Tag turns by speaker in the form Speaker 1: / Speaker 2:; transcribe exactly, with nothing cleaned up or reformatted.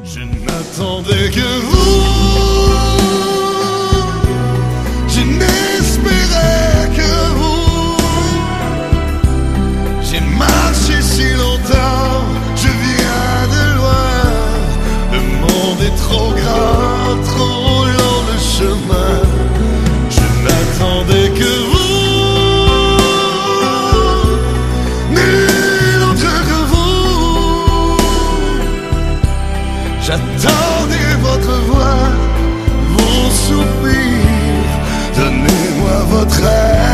Speaker 1: Je n'attendais que vous, je n'espérais que vous. J'ai marché si longtemps, je viens de loin. Le monde est trop grand, trop long le chemin. Je n'attendais que vous, nul autre que vous. J'attendais votre voix, vos soupirs. Donnez-moi votre aide.